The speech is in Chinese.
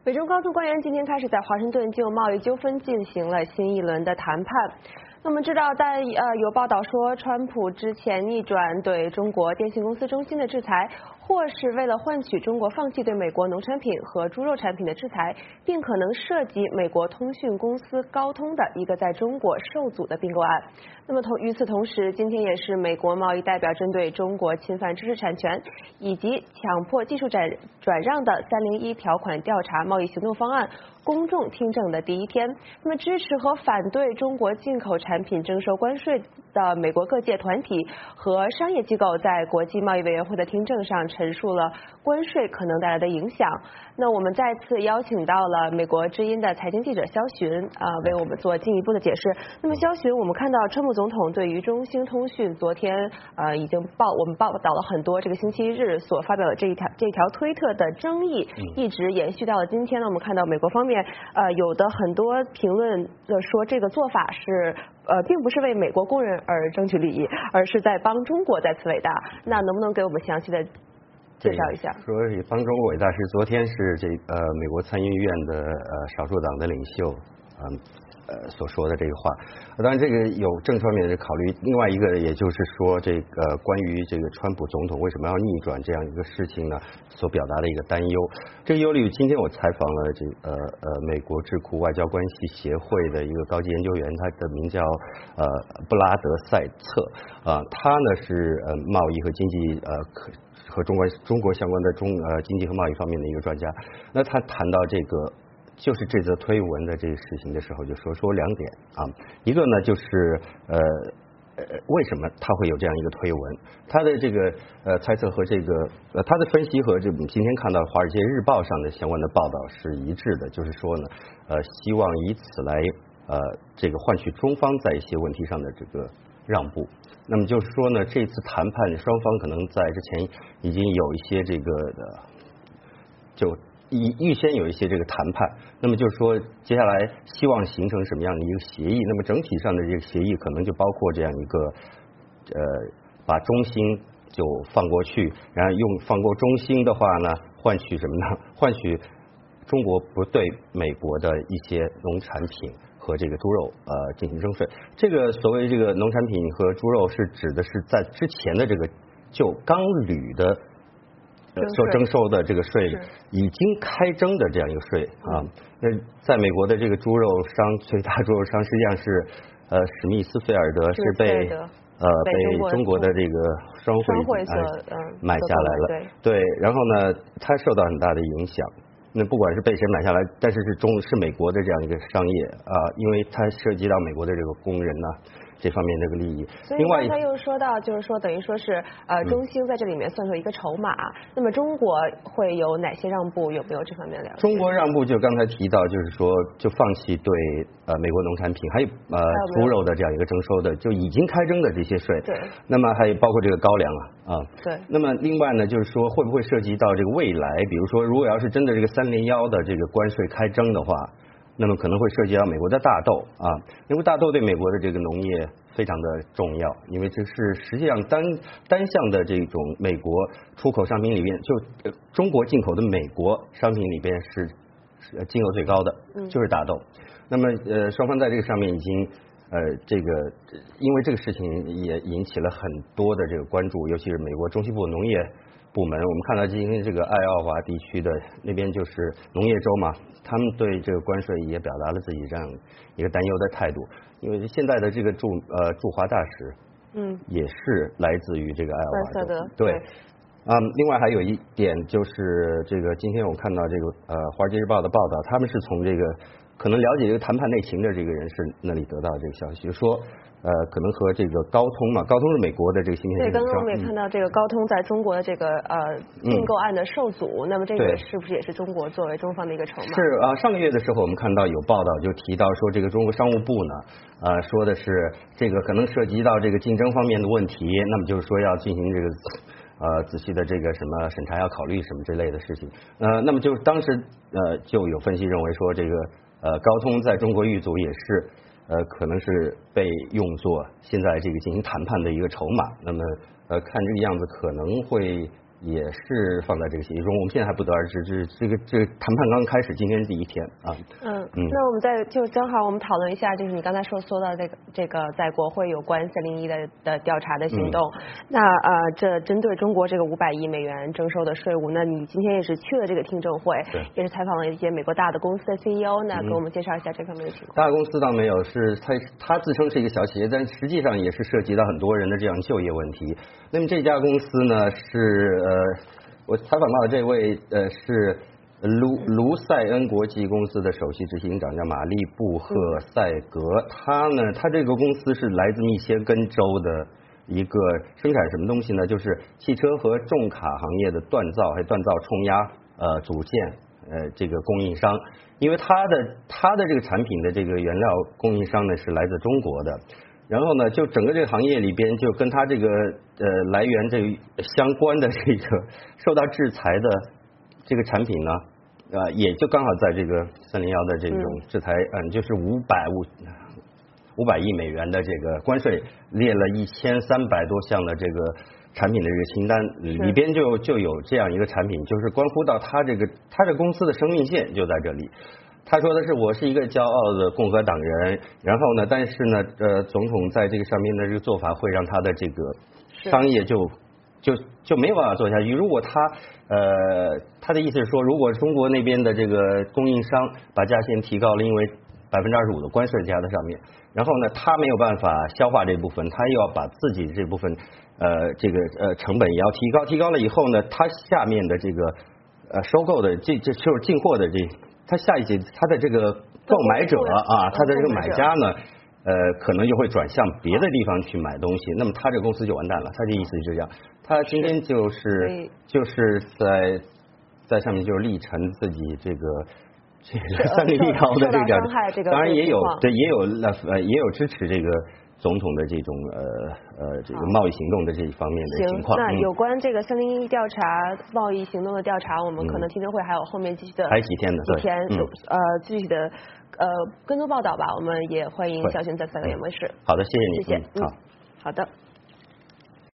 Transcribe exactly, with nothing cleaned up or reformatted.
美中高层官员今天开始在华盛顿就贸易纠纷进行了新一轮的谈判。那我们知道，但呃有报道说，川普之前逆转对中国电信公司中兴的制裁，或是为了换取中国放弃对美国农产品和猪肉产品的制裁，并可能涉及美国通讯公司高通的一个在中国受阻的并购案。那么同与此同时，今天也是美国贸易代表针对中国侵犯知识产权以及强迫技术转转让的三零一条款调查贸易行动方案公众听证的第一天。那么支持和反对中国进口产品征收关税的美国各界团体和商业机构在国际贸易委员会的听证上陈述了关税可能带来的影响。那我们再次邀请到了美国之音的财经记者肖寻啊、呃，为我们做进一步的解释。那么肖寻，我们看到川普总统对于中兴通讯昨天呃已经报我们报道了很多，这个星期日所发表的这一条这条推特的争议一直延续到了今天呢。我们看到美国方面呃有的很多评论的说这个做法是呃并不是为美国工人而争取利益，而是在帮中国再次伟大。那能不能给我们详细的介绍一下？ 说帮中国伟大是昨天是这呃美国参议院的呃少数党的领袖嗯。呃，所说的这个话，当然这个有政策方面的考虑，另外一个也就是说，这个关于这个川普总统为什么要逆转这样一个事情呢，所表达的一个担忧。这个忧虑，今天我采访了这呃呃美国智库外交关系协会的一个高级研究员，他的名叫呃布拉德塞策啊、呃，他呢是呃贸易和经济呃和中国中国相关的中呃经济和贸易方面的一个专家。那他谈到这个。就是这则推文的这个事情的时候，就说说两点啊，一个呢就是呃呃为什么他会有这样一个推文？他的这个呃猜测和这个呃他的分析和这我们今天看到《华尔街日报》上的相关的报道是一致的，就是说呢呃希望以此来呃这个换取中方在一些问题上的这个让步。那么就是说呢，这次谈判双方可能在之前已经有一些这个的就。预预先有一些这个谈判，那么就是说接下来希望形成什么样的一个协议？那么整体上的这个协议可能就包括这样一个呃，把中兴就放过去，然后用放过中兴的话呢，换取什么呢？换取中国不对美国的一些农产品和这个猪肉呃进行征税。这个所谓这个农产品和猪肉是指的是在之前的这个就钢铝的。所征收的这个税已经开征的这样一个税啊，那在美国的这个猪肉商最大猪肉商实际上是呃史密斯菲尔德是被呃被中国的这个商会所买下来了，对，然后呢它受到很大的影响。那不管是被谁买下来，但是是中是美国的这样一个商业啊，因为它涉及到美国的这个工人呢。这方面这个利益， 所以刚才又说到，就是说等于说是呃中兴在这里面算作一个筹码，嗯、那么中国会有哪些让步？有没有这方面的了解？ 中国让步就刚才提到，就是说就放弃对呃美国农产品还有呃猪肉的这样一个征收的，就已经开征的这些税。 对。 那么还有包括这个高粱啊啊。 对。 那么另外呢，就是说会不会涉及到这个未来？比如说，如果要是真的这个三零幺的这个关税开征的话。那么可能会涉及到美国的大豆啊，因为大豆对美国的这个农业非常的重要，因为这是实际上单单项的这种美国出口商品里面，就、呃、中国进口的美国商品里边是是金额最高的，就是大豆。嗯、那么呃双方在这个上面已经呃这个因为这个事情也引起了很多的这个关注，尤其是美国中西部农业部门，我们看到今天这个爱奥华地区的那边就是农业州嘛。他们对这个关税也表达了自己这样一个担忧的态度，因为现在的这个驻呃驻华大使，嗯，也是来自于这个爱奥华州，对，啊、嗯，另外还有一点就是这个今天我看到这个呃《华尔街日报》的报道，他们是从这个可能了解这个谈判内情的这个人士那里得到这个消息，就说。呃，可能和这个高通嘛，高通是美国的这个芯片对，刚刚我们也看到这个高通在中国的这个呃并购案的受阻，嗯、那么这个是不是也是中国作为中方的一个筹码？ 是啊、呃，上个月的时候我们看到有报道就提到说，这个中国商务部呢，呃，说的是这个可能涉及到这个竞争方面的问题，那么就是说要进行这个呃仔细的这个什么审查，要考虑什么之类的事情。呃，那么就当时呃就有分析认为说，这个呃高通在中国遇阻也是。呃，可能是被用作现在这个进行谈判的一个筹码。那么，呃，看这个样子，可能会也是放在这个协议中，我们现在还不得而知，这这个这个谈判刚开始，今天第一天啊。 嗯嗯，那我们再就正好我们讨论一下，就是你刚才说说到这个这个在国会有关三零一的的调查的行动，嗯、那呃这针对中国这个五百亿美元征收的税务，那你今天也是去了这个听证会，也是采访了一些美国大的公司的 C E O， 那给我们介绍一下这方面的情况。 大公司倒没有，是它它自称是一个小企业，但实际上也是涉及到很多人的这样就业问题。那么这家公司呢是呃，我采访到的这位呃是卢卢塞恩国际公司的首席执行长叫玛丽布赫塞格，他呢他这个公司是来自密歇根州的一个生产什么东西呢？就是汽车和重卡行业的锻造还有锻造冲压呃组件呃这个供应商，因为他的他的这个产品的这个原料供应商呢是来自中国的。然后呢，就整个这个行业里边，就跟它这个呃来源这个相关的这个受到制裁的这个产品呢，呃，也就刚好在这个三零幺的这种制裁，嗯，就是五百五五百亿美元的这个关税，列了一千三百多项的这个产品的这个清单，里边就就有这样一个产品，就是关乎到它这个它这公司的生命线就在这里。他说的是我是一个骄傲的共和党人，然后呢，但是呢，呃，总统在这个上面的这个做法会让他的这个商业就就就没有办法做下去。如果他呃他的意思是说，如果中国那边的这个供应商把价钱提高了，因为百分之二十五的关税加在上面，然后呢，他没有办法消化这部分，他又要把自己这部分呃这个呃成本也要提高，提高了以后呢，他下面的这个呃收购的这这就是进货的这。他下一节，他的这个购买者啊，他的这个买家呢，呃，可能就会转向别的地方去买东西，那么他这个公司就完蛋了。他这意思是这样，他今天就是就是在在上面就是力陈自己这个这个三零一幺的这个，当然也有对也有呃也有支持这个总统的这种呃呃这个贸易行动的这一方面的情况。 那有关这个三零一调查贸易行动的调查，我们可能听证会还有后面继续的还有几天呢？ 几天呃具体的呃跟踪报道吧，我们也欢迎小轩在三个演播室。 好的，谢谢你。 谢谢。 嗯，好好的。